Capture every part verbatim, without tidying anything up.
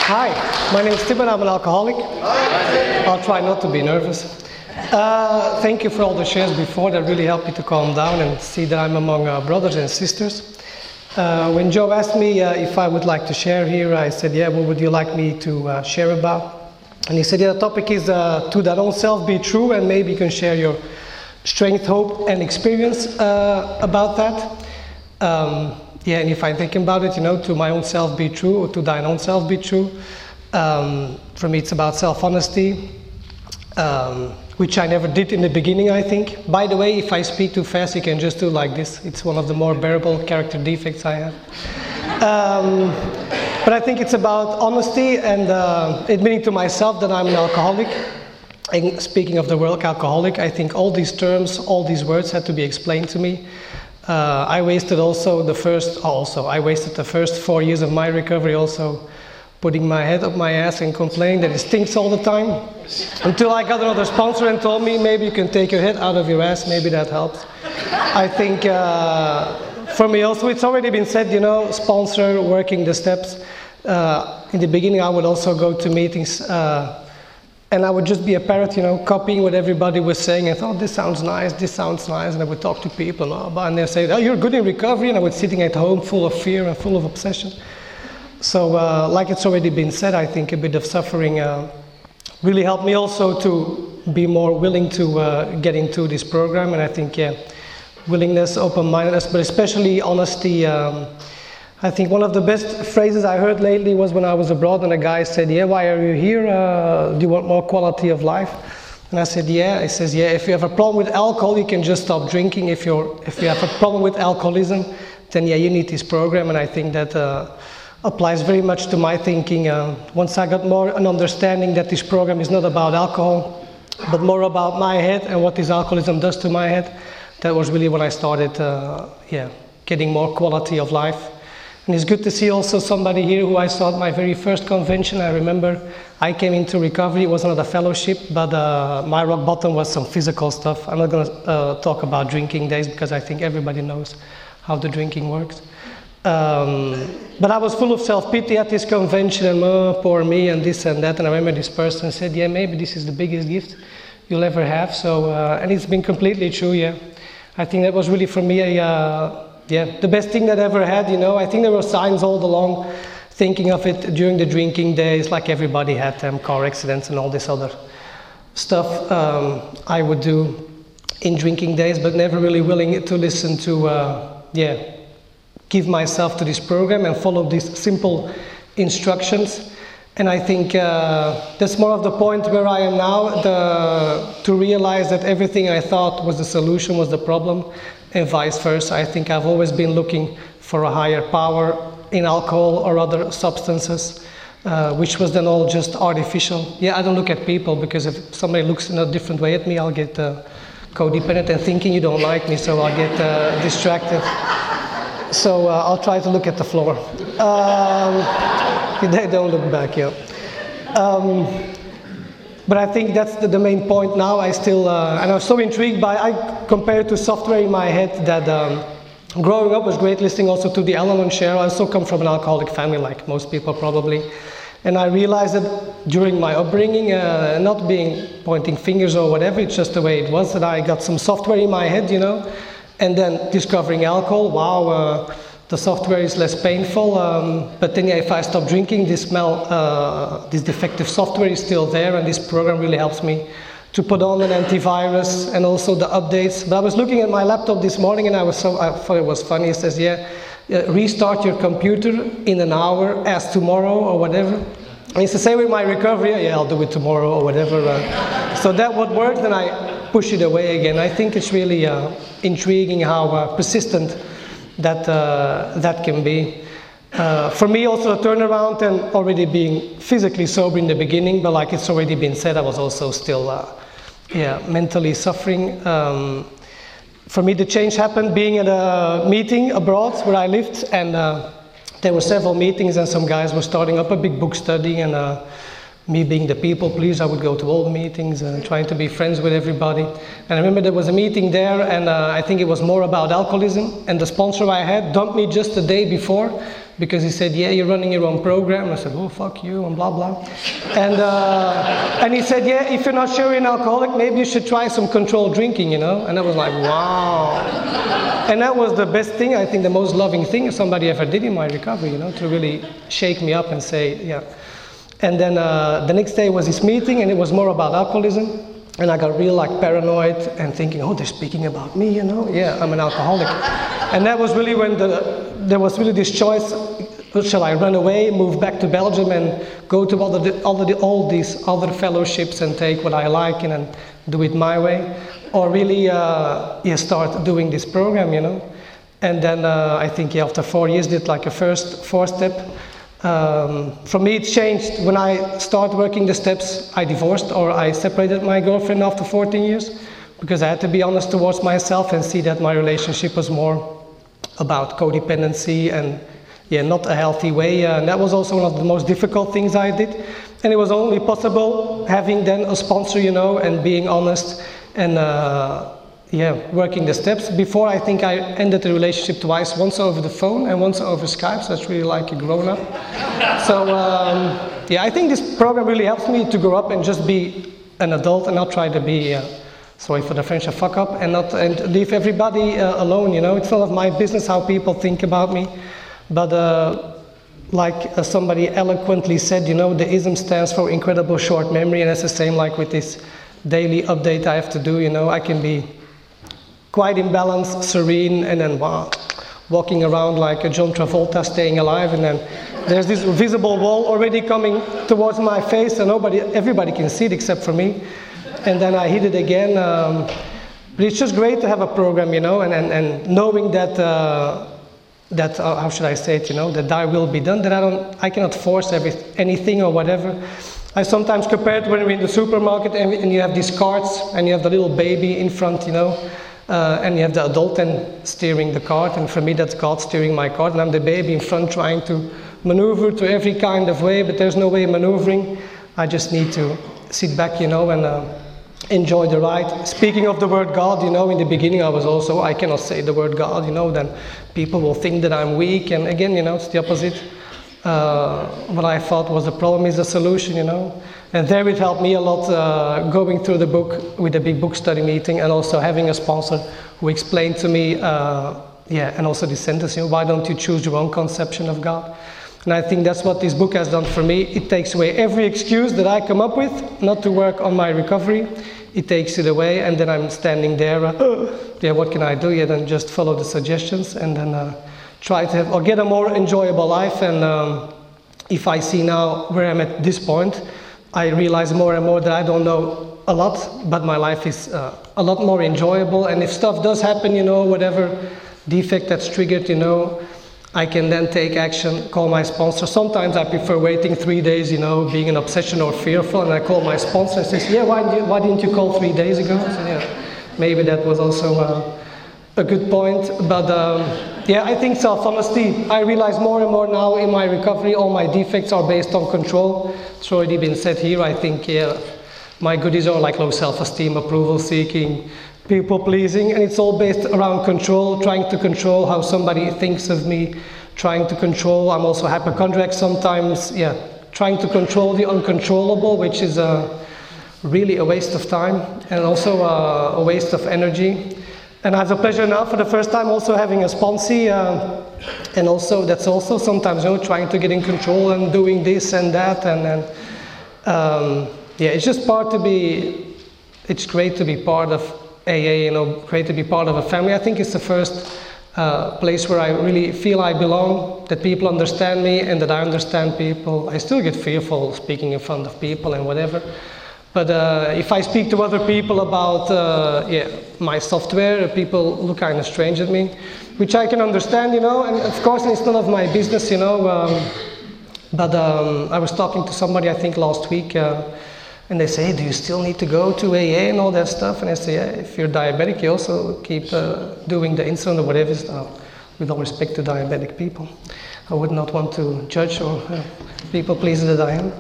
Hi, my name is Tim and I'm an alcoholic. I'll try not to be nervous. Uh, thank you for all the shares before. That really helped me to calm down and see that I'm among uh, brothers and sisters. Uh, when Joe asked me uh, if I would like to share here, I said, yeah, what would you like me to uh, share about? And he said, yeah, the topic is uh, to that own self be true, and maybe you can share your strength, hope, and experience uh, about that. Um, yeah, and if I'm thinking about it, you know, to my own self be true, or to thine own self be true. Um, for me, it's about self-honesty, um, which I never did in the beginning, I think. By the way, if I speak too fast, you can just do like this. It's one of the more bearable character defects I have. Um, but I think it's about honesty and uh, admitting to myself that I'm an alcoholic. And speaking of the word alcoholic, I think all these terms, all these words had to be explained to me. Uh, I wasted also the first, also, I wasted the first four years of my recovery also putting my head up my ass and complaining that it stinks all the time. Until I got another sponsor and told me, maybe you can take your head out of your ass, maybe that helps. I think uh, for me also, it's already been said, you know, sponsor, working the steps. Uh, in the beginning, I would also go to meetings uh, and I would just be a parrot, you know, copying what everybody was saying. I thought, this sounds nice, this sounds nice. And I would talk to people, and they'd say, oh, you're good in recovery. And I was sitting at home full of fear and full of obsession. So, uh, like it's already been said, I think a bit of suffering uh, really helped me also to be more willing to uh, get into this program. And I think, yeah, willingness, open-mindedness, but especially honesty. Um, I think one of the best phrases I heard lately was when I was abroad and a guy said, yeah, why are you here? Uh, do you want more quality of life? And I said, yeah. He says, yeah, if you have a problem with alcohol, you can just stop drinking. If, you're, if you have a problem with alcoholism, then yeah, you need this program. And I think that uh, applies very much to my thinking. Uh, once I got more an understanding that this program is not about alcohol, but more about my head and what this alcoholism does to my head, that was really when I started uh, yeah, getting more quality of life. And it's good to see also somebody here who I saw at my very first convention. I remember I came into recovery, it was not a fellowship, but uh, my rock bottom was some physical stuff. I'm not going to uh, talk about drinking days because I think everybody knows how the drinking works. Um, but I was full of self-pity at this convention, and oh, poor me, and this and that. And I remember this person said, yeah, maybe this is the biggest gift you'll ever have. So, uh, and it's been completely true, yeah. I think that was really for me a... Uh, Yeah, the best thing that I ever had, you know. I think there were signs all along, thinking of it during the drinking days, like everybody had them, car accidents and all this other stuff um, I would do in drinking days, but never really willing to listen to, uh, yeah, give myself to this program and follow these simple instructions. And I think uh, that's more of the point where I am now, the, to realize that everything I thought was the solution was the problem, and vice versa. I think I've always been looking for a higher power in alcohol or other substances, uh, which was then all just artificial. Yeah, I don't look at people, because if somebody looks in a different way at me, I'll get uh, codependent and thinking you don't like me, so I'll get uh, distracted. So uh, I'll try to look at the floor. Um, they don't look back, yeah. Um, But I think that's the, the main point now. I still, uh, and I'm so intrigued by, I compare it to software in my head that um, growing up was great, listening also to the Al-Anon share. I also come from an alcoholic family, like most people probably. And I realized that during my upbringing, uh, not being pointing fingers or whatever, it's just the way it was, that I got some software in my head, you know, and then discovering alcohol, wow, uh, the software is less painful, um, but then yeah, if I stop drinking, this smell, uh, this defective software is still there, and this program really helps me to put on an antivirus and also the updates. But I was looking at my laptop this morning, and I was so I thought it was funny. It says, yeah, uh, restart your computer in an hour as tomorrow or whatever. And it's the same with my recovery. Yeah, I'll do it tomorrow or whatever. Uh, so that would work, then I push it away again. I think it's really uh, intriguing how uh, persistent that uh, that can be. Uh, for me also a turnaround, and already being physically sober in the beginning, but like it's already been said, I was also still uh, yeah, mentally suffering. Um, for me the change happened being at a meeting abroad where I lived, and uh, there were several meetings, and some guys were starting up a big book study, and uh, me being the people pleaser, I would go to all the meetings and trying to be friends with everybody. And I remember there was a meeting there, and uh, I think it was more about alcoholism, and the sponsor I had dumped me just the day before because he said, yeah, you're running your own program. I said, oh, fuck you, and blah, blah. And, uh, and he said, yeah, if you're not sure you're an alcoholic, maybe you should try some controlled drinking, you know? And I was like, wow. And that was the best thing, I think the most loving thing somebody ever did in my recovery, you know, to really shake me up and say, yeah. And then uh, the next day was this meeting, and it was more about alcoholism. And I got real like paranoid and thinking, oh, they're speaking about me, you know? Yeah, I'm an alcoholic. And that was really when the, there was really this choice, shall I run away, move back to Belgium and go to all, the, all, the, all these other fellowships and take what I like and, and do it my way? Or really uh, yeah, start doing this program, you know? And then uh, I think yeah, after four years did like a first four step. Um, for me it changed when I started working the steps. I divorced or I separated my girlfriend after fourteen years because I had to be honest towards myself and see that my relationship was more about codependency and yeah, not a healthy way. Uh, and that was also one of the most difficult things I did. And it was only possible having then a sponsor, you know, and being honest and uh, yeah, working the steps. Before, I think I ended the relationship twice, once over the phone and once over Skype, so it's really like a grown-up. So, um, yeah, I think this program really helps me to grow up and just be an adult and not try to be, uh, sorry for the French, a fuck-up, and not and leave everybody uh, alone, you know. It's none of my business how people think about me. But uh, like uh, somebody eloquently said, you know, the I S M stands for incredible short memory, and that's the same like with this daily update I have to do, you know. I can be quite imbalanced, serene, and then wow, walking around like a John Travolta staying alive, and then there's this visible wall already coming towards my face, and nobody, everybody can see it except for me. And then I hit it again. Um, but it's just great to have a program, you know, and, and, and knowing that, uh, that uh, how should I say it, you know, that thy will be done, that I don't, I cannot force every, anything or whatever. I sometimes compare it when we're in the supermarket and, and you have these carts and you have the little baby in front, you know, uh, and you have the adult then steering the cart, and for me that's God steering my cart, and I'm the baby in front trying to maneuver to every kind of way, but there's no way maneuvering. I just need to sit back, you know, and uh, enjoy the ride. Speaking of the word God, you know, in the beginning I was also, I cannot say the word God, you know, then people will think that I'm weak, and again, you know, it's the opposite. Uh, what I thought was a problem is a solution, you know. And there it helped me a lot, uh, going through the book with a big book study meeting, and also having a sponsor who explained to me, uh, yeah, and also this sentence, you know, why don't you choose your own conception of God? And I think that's what this book has done for me. It takes away every excuse that I come up with not to work on my recovery. It takes it away, and then I'm standing there, uh, yeah, what can I do? Yeah, then just follow the suggestions, and then uh, try to have, or get a more enjoyable life. And um, if I see now where I'm at this point, I realize more and more that I don't know a lot, but my life is uh, a lot more enjoyable. And if stuff does happen, you know, whatever defect that's triggered, you know, I can then take action, call my sponsor. Sometimes I prefer waiting three days, you know, being an obsession or fearful, and I call my sponsor and says, yeah, why, did you, why didn't you call three days ago? So, yeah, maybe that was also uh, a good point. But um, yeah, I think self-honesty. I realize more and more now in my recovery, all my defects are based on control. It's already been said here. I think, yeah, my goodies are like low self-esteem, approval seeking, people pleasing, and it's all based around control, trying to control how somebody thinks of me, trying to control. I'm also hypochondriac sometimes, yeah, trying to control the uncontrollable, which is uh, really a waste of time, and also uh, a waste of energy. And I have the pleasure now for the first time also having a sponsee, uh, and also that's also sometimes, you know, trying to get in control and doing this and that, and, and um, yeah, it's just part to be, it's great to be part of A A, you know, great to be part of a family. I think it's the first uh, place where I really feel I belong, that people understand me and that I understand people. I still get fearful speaking in front of people and whatever. But uh, if I speak to other people about uh, yeah, my software, people look kind of strange at me, which I can understand, you know, and of course it's none of my business, you know. Um, but um, I was talking to somebody, I think last week, uh, and they say, hey, do you still need to go to A A and all that stuff? And I say, yeah, if you're diabetic, you also keep uh, doing the insulin or whatever. Uh, with all respect to diabetic people, I would not want to judge or uh, people please that I am.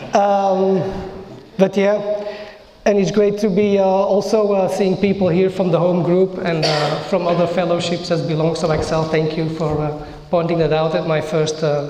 Um, but yeah, and it's great to be uh, also uh, seeing people here from the home group and uh, from other fellowships as belongs to Excel. Thank you for uh, pointing that out at my first uh,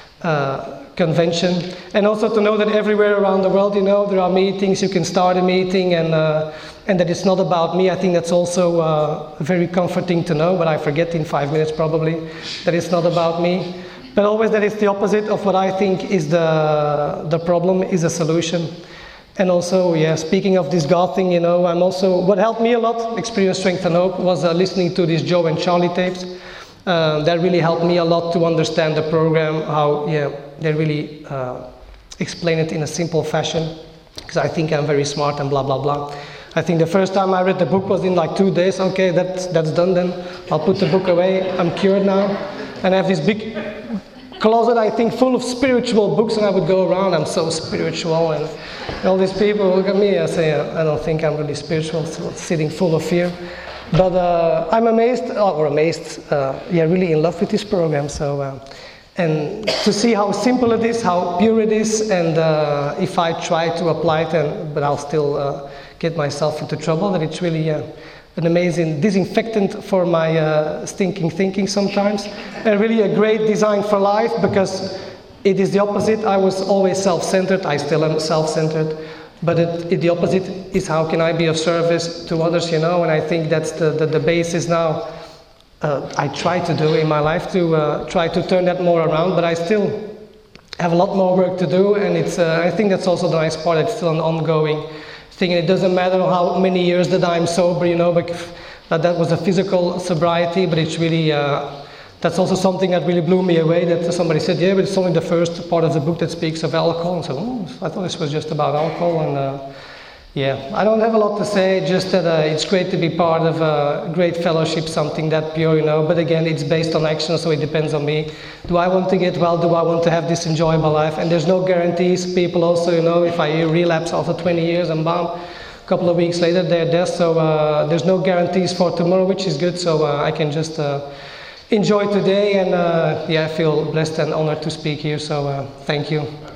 uh, convention. And also to know that everywhere around the world, you know, there are meetings, you can start a meeting, and uh, and that it's not about me. I think that's also uh, very comforting to know, but I forget in five minutes probably, that it's not about me. But always that it's the opposite of what I think is the, the problem, is a solution. And also, yeah, speaking of this God thing, you know, I'm also, what helped me a lot, Experience, Strength and Hope, was uh, listening to these Joe and Charlie tapes. Uh, that really helped me a lot to understand the program, how, yeah, they really uh, explain it in a simple fashion, because I think I'm very smart and blah, blah, blah. I think the first time I read the book was in like two days. Okay, that's, that's done then. I'll put the book away. I'm cured now. And I have this big closet, I think, full of spiritual books, and I would go around, I'm so spiritual, and all these people look at me, I say, I don't think I'm really spiritual, so sitting full of fear. But uh, I'm amazed, or amazed, uh, yeah, really in love with this program. So, uh, and to see how simple it is, how pure it is, and uh, if I try to apply it, and, but I'll still uh, get myself into trouble, that it's really uh, an amazing disinfectant for my uh, stinking thinking sometimes, and really a great design for life, because it is the opposite. I was always self-centered, I still am self-centered, but it, it, the opposite is how can I be of service to others, you know, and I think that's the, the, the basis now. Uh, I try to do in my life to uh, try to turn that more around, but I still have a lot more work to do, and it's, uh, I think that's also the nice part, it's still an ongoing thing. It doesn't matter how many years that I'm sober, you know, but that, that was a physical sobriety, but it's really, uh, that's also something that really blew me away, that somebody said, yeah, but it's only the first part of the book that speaks of alcohol. And so, oh, I thought this was just about alcohol, and uh, yeah, I don't have a lot to say, just that uh, it's great to be part of a great fellowship, something that pure, you know, but again, it's based on action, so it depends on me. Do I want to get well? Do I want to have this enjoyable life? And there's no guarantees. People also, you know, if I relapse after twenty years and bam, a couple of weeks later, they're dead, so uh, there's no guarantees for tomorrow, which is good, so uh, I can just uh, enjoy today, and uh, yeah, I feel blessed and honored to speak here, so uh, thank you.